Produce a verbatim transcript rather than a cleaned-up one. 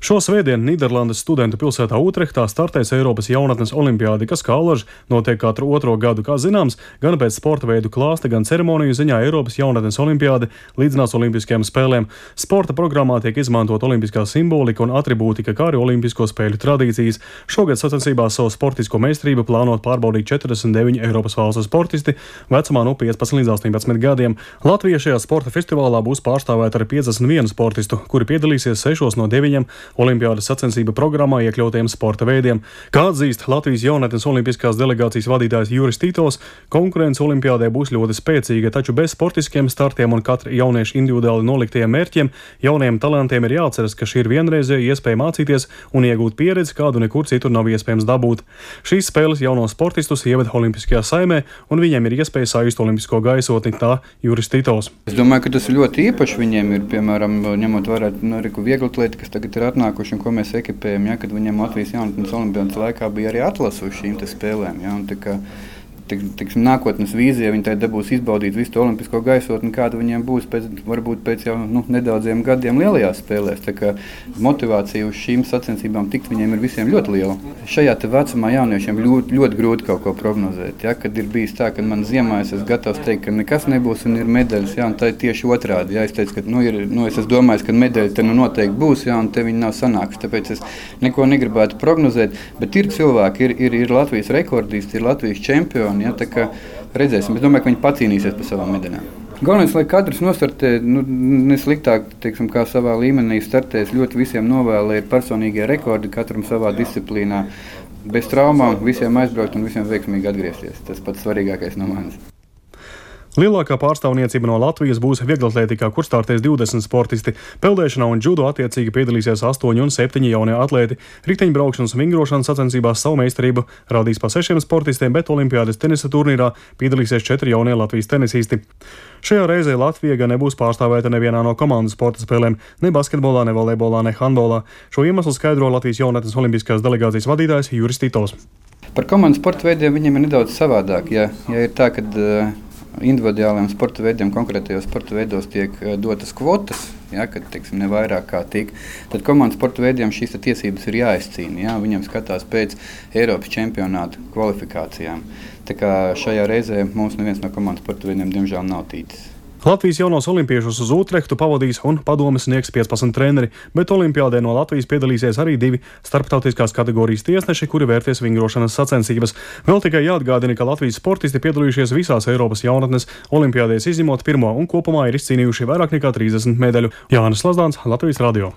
Šo svētdienu Nīderlandes studentu pilsētā Utrehtā startēs Eiropas jaunatnes olimpiāde, kas kā alaži notiek katru otro gadu. Kā zināms, gan pēc sporta veidu klāsta, gan ceremoniju ziņā Eiropas jaunatnes olimpiāde līdzinās olimpiskajām spēlēm. Sporta programmā tiek izmantot olimpiskā simbolika un atribūtika, kā arī olimpisko spēļu tradīcijas. Šogad sacensībās savu sportisko meistarību plānot pārbaudīt četrdesmit deviņi Eiropas valstu sportisti vecumā no piecpadsmit līdz astoņpadsmit gadiem. Latvija šajā sporta festivālā būs pārstāvēta ar piecdesmit vienu sportistu, kuri piedalīsies sešos no deviņiem olimpiādas sacensību programmā iekļautiem sporta veidiem. Kā atzīst Latvijas jaunatnes olimpiskās delegācijas vadītājs Juris Titovs, konkurence olimpiādē būs ļoti spēcīga, taču bez sportiskiem startiem un katra jaunieša individuāli noliktajiem mērķiem jaunajiem talantiem ir jāatceras, ka šī ir vienreizēja iespēja mācīties un iegūt pieredzi, kādu nekur citur nav iespējams dabūt. Šīs spēles jaunos sportistus ieved Olimpiskajā saimē, un viņiem ir iespēja sajust olimpisko gaisotni, tā Juris Titovs. Es domāju, ka tas ir ļoti īpaši viņiem ir, piemēram, ņemot vērā nu, vieglatlēti, kas tagad ir atnākuši un ko mēs ekipējam, ja, kad viņiem Latvijas jaunatnes olimpiādas laikā bija arī atlase uz šīm spēlēm. Ja, un, tā kā, tik, tiksim, nākotnes vīzija, viņi tagad dabūs izbaudīt visu to olimpisko gaisotni, kāda viņiem būs pēc, varbūt pēc jau nu, nedaudziem gadiem lielajās spēlēs. Tā kā motivācija uz šīm sacensībām tikt viņiem ir visiem ļoti liela. Šajā te vecumā jauniešiem ļoti, ļoti grūti kaut ko prognozēt. Ja, kad ir bijis tā, ka man ziemā es esmu gatavs teikt, ka nekas nebūs un ir medaļas, ja, un tā ir tieši otrādi. Ja, es teicu, ka nu, ir, nu, es esmu domājis, ka medaļa te nu noteikti būs, ja, un te viņi nav sanākuši. Tāpēc es neko negribētu prognozēt, bet ir cilvēki, ir, ir, ir Latvijas rekordisti, ir Latvijas čempioni. Ja, tā kā redzēsim, es domāju, ka viņi pacīnīsies par savām medaļām. Galvenais, lai katrs nostartē nu, nesliktāk, teiksim, kā savā līmenī startēs, ļoti visiem novēlē ir personīgie rekordi katram savā disciplīnā. Bez traumām, visiem aizbraukt un visiem veiksmīgi atgriezties. Tas pats svarīgākais no manis. Lielākā pārstāvniecība no Latvijas būs vieglatlētikā, kur startēs divdesmit sportisti. Peldēšanā un džudo attiecīgi piedalīsies astoņi un septiņi jaunie atlēti. Riteņbraukšanas un vingrošanas sacensībās savu meistarību rādīs pa sešiem sportistiem, bet olimpiādes tenisa turnīrā piedalīsies četri jaunie Latvijas tenisisti. Šajā reizē Latvija gan nebūs pārstāvēta nevienā no komandu sporta spēlēm, ne basketbolā, ne volejbolā, ne handbolā. Šo iemeslu skaidro Latvijas jaunatnes olimpiskās delegācijas vadītājs Juris Titovs. Par komandu sporta veidiem viņiem ir nedaudz savādāk. Ja, ja ir tā, kad uh... individuāliem sporta veidiem, konkrētajos sporta veidos tiek dotas kvotas, ja, kad teiksim, ne vairāk kā tik, tad komandas sporta veidiem šīs tiesības ir jāizcīna. Ja, viņiem skatās pēc Eiropas čempionāta kvalifikācijām. Tā kā šajā reizē mums neviens no komandas sporta veidiem diemžēl nav ticis. Latvijas jaunos olimpiešus uz Utrehtu pavadīs un padomes sniegs piecpadsmit treneri, bet olimpiādē no Latvijas piedalīsies arī divi starptautiskās kategorijas tiesneši, kuri vērties vingrošanas sacensības. Vēl tikai jāatgādina, ka Latvijas sportisti piedalījušies visās Eiropas jaunatnes olimpiādēs izņemot pirmo un kopumā ir izcīnījuši vairāk nekā trīsdesmit medaļu. Jānis Lazdāns, Latvijas radio.